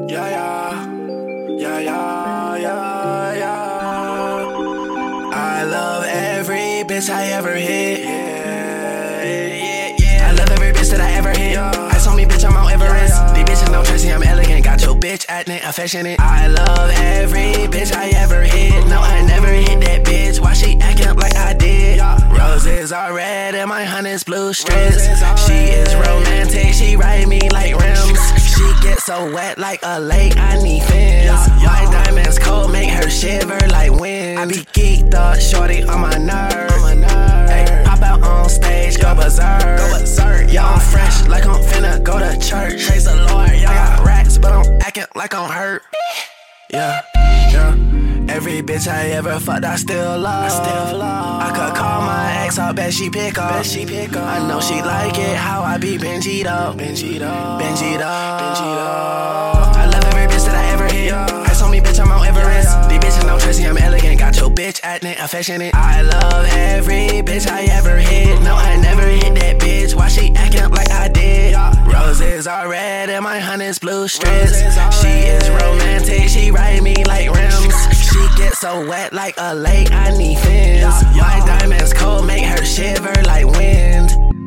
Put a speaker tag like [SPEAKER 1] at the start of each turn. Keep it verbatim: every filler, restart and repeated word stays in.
[SPEAKER 1] Yeah, yeah, yeah, yeah, yeah, yeah. I love every bitch I ever hit. Yeah, yeah, yeah. I love every bitch that I ever hit. Yeah. I told me, bitch, I'm Mount Everest. Yeah, yeah. These bitches don't trust me, I'm elegant. Got your bitch acting affectionate. I love every bitch I ever hit. No, I never hit that bitch. Why she acting up like I did? Yeah. Roses are red and my honey's blue strips. She is romantic, she ride me like rims. She gets so wet like a lake, I need fins. My diamonds cold, make her shiver like wind. I be geeked up, shorty on my nerve. Ay, pop out on stage, go berserk. Yeah, I'm fresh like I'm finna go to church. Praise the Lord, yeah. I got racks, but I'm acting like I'm hurt. Yeah, yeah. Every bitch I ever fucked, I still love. I still love. I could call my ex, I bet she pick up. Bet she pick up. I know she like it, how I be Benji'd up. Benji'd up. Benji'd up. Benji'd up. I love every bitch that I ever hit. I told me, bitch, I'm Mount Everest. These bitches don't trust me, I'm elegant. Got your bitch acting affectionate. I love every bitch I ever hit. No, I never hit that bitch. Why she acting up like I did? Roses are red and my honey's blue strips. She is romantic, she ride me like rims. She gets so wet like a lake, I need fins. My diamonds cold, make her shiver like wind.